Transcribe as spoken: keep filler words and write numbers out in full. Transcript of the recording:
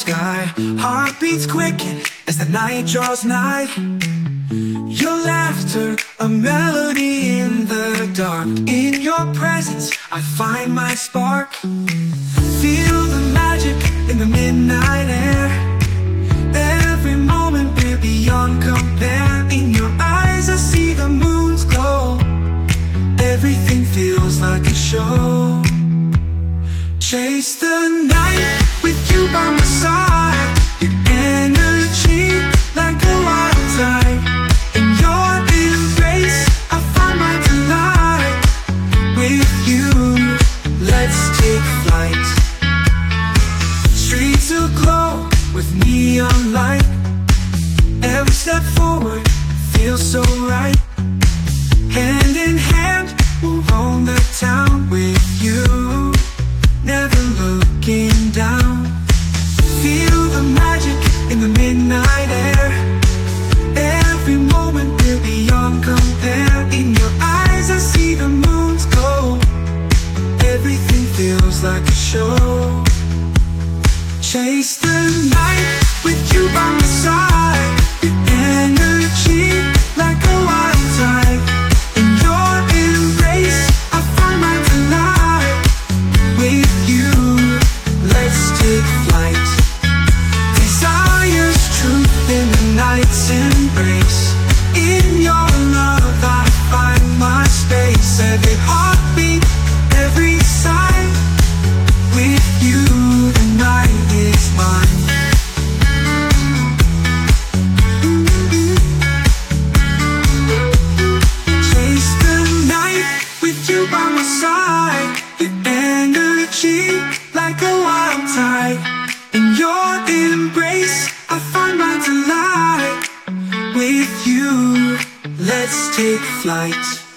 sky. Heartbeats quicken as the night draws nigh. Your laughter, a melody in the dark. In your presence, I find my spark. Feel the magic in the midnight air. Every moment we're beyond compare. In your eyes I see the moon's glow. Everything feels like a show. Chase the night with you by my side. Your energy like a wild tide. In your embrace I find my delight. With you, let's take flight. Streets aglow with neon light. Every step forward feels so right. Hand in hand, we'll roam the town with you, never looking down. Feel the magic in the midnight air. Every moment we're beyond compare. In your eyes I see the moon's glow. Everything feels like a show. Chase the night with you by my side. Your energy like a wild tide. In your embrace I find my delight. With you, let's take flight. Desire's truth in the night's embrace. In your love I find my space. Every heartbeat, every sign. With you the night is mine. Chase the night with you by my side. Your energy like a wild tide. In your embrace I find my delight. With you, let's take flight.